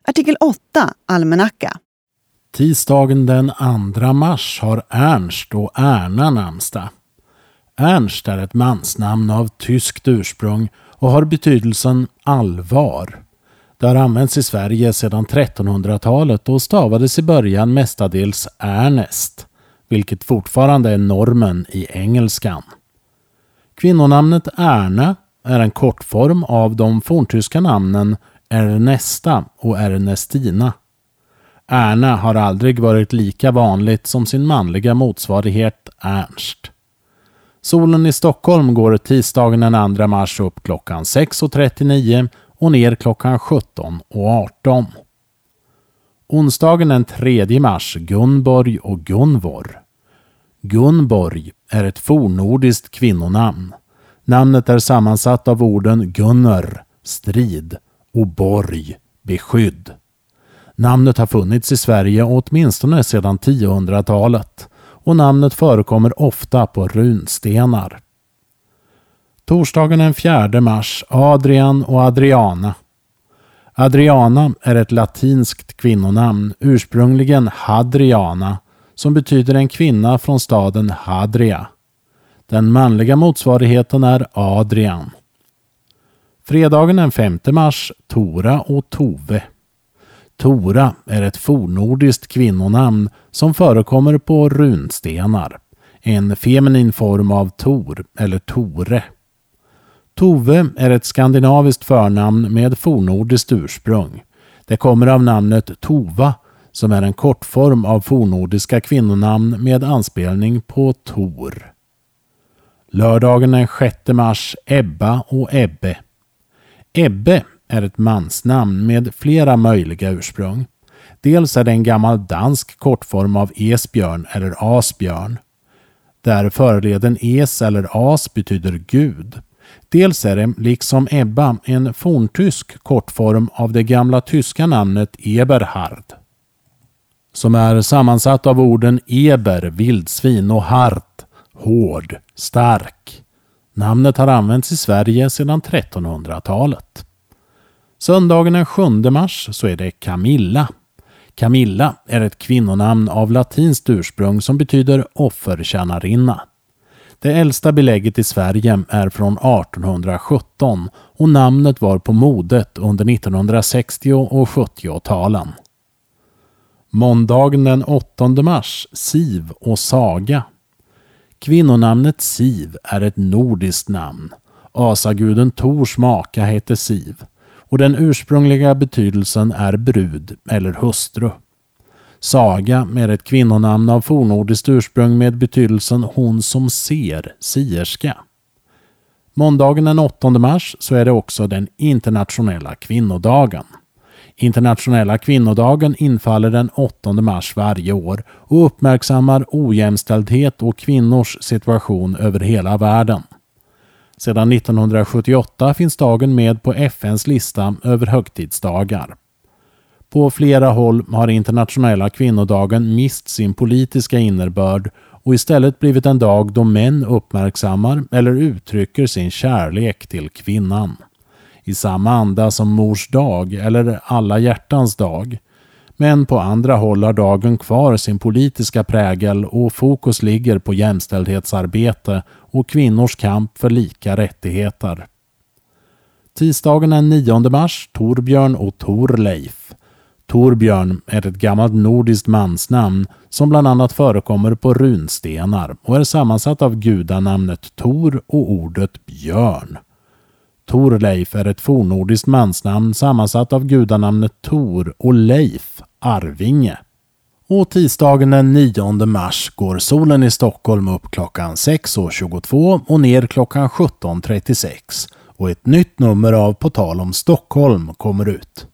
Artikel 8. Almanacka. Tisdagen den 2 mars har Ernst och Erna namnsdag. Ernst är ett mansnamn av tyskt ursprung och har betydelsen allvar. Det har använts i Sverige sedan 1300-talet och stavades i början mestadels Ernest, vilket fortfarande är normen i engelskan. Kvinnonamnet Erna är en kortform av de forntyska namnen Ernesta och Ernestina. Erna har aldrig varit lika vanligt som sin manliga motsvarighet Ernst. Solen i Stockholm går tisdagen den 2 mars upp klockan 6.39 och ner klockan 17.18. Onsdagen den 3 mars Gunborg och Gunvor. Gunborg är ett fornnordiskt kvinnonamn. Namnet är sammansatt av orden Gunnar, strid, och borg, beskydd. Namnet har funnits i Sverige åtminstone sedan 1000-talet och namnet förekommer ofta på runstenar. Torsdagen den 4 mars Adrian och Adriana. Adriana är ett latinskt kvinnonamn, ursprungligen Hadriana, som betyder en kvinna från staden Hadria. Den manliga motsvarigheten är Adrian. Fredagen den 5 mars Tora och Tove. Tora är ett fornnordiskt kvinnonamn som förekommer på runstenar. En feminin form av Tor eller Tore. Tove är ett skandinaviskt förnamn med fornnordiskt ursprung. Det kommer av namnet Tova som är en kortform av fornnordiska kvinnonamn med anspelning på Tor. Lördagen den 6 mars Ebba och Ebbe. Ebbe är ett mansnamn med flera möjliga ursprung. Dels är det en gammal dansk kortform av Esbjörn eller Asbjörn. Där förleden Es eller As betyder Gud. Dels är det, liksom Ebba, en forntysk kortform av det gamla tyska namnet Eberhard, som är sammansatt av orden Eber, vildsvin, och hart, hård, stark. Namnet har använts i Sverige sedan 1300-talet. Söndagen den 7 mars så är det Camilla. Camilla är ett kvinnonamn av latinskt ursprung som betyder offertjänarinna. Det äldsta belägget i Sverige är från 1817 och namnet var på modet under 1960- och 70-talen. Måndagen den 8 mars Siv och Saga. Kvinnonamnet Siv är ett nordiskt namn. Asaguden Tors maka heter Siv och den ursprungliga betydelsen är brud eller hustru. Saga är ett kvinnonamn av fornnordiskt ursprung med betydelsen hon som ser, sierska. Måndagen den 8 mars så är det också den internationella kvinnodagen. Internationella kvinnodagen infaller den 8 mars varje år och uppmärksammar ojämställdhet och kvinnors situation över hela världen. Sedan 1978 finns dagen med på FNs lista över högtidsdagar. På flera håll har internationella kvinnodagen mist sin politiska innebörd och istället blivit en dag då män uppmärksammar eller uttrycker sin kärlek till kvinnan. I samma anda som Mors dag eller Alla hjärtans dag. Men på andra håll har dagen kvar sin politiska prägel och fokus ligger på jämställdhetsarbete och kvinnors kamp för lika rättigheter. Tisdagen den 9 mars Torbjörn och Torleif. Torbjörn är ett gammalt nordiskt mansnamn som bland annat förekommer på runstenar och är sammansatt av gudanamnet Tor och ordet björn. Torleif är ett fornnordiskt mansnamn sammansatt av gudanamnet Tor och Leif, arvinge. Och tisdagen den 9 mars går solen i Stockholm upp klockan 6.22 och ner klockan 17.36 och ett nytt nummer av På tal om Stockholm kommer ut.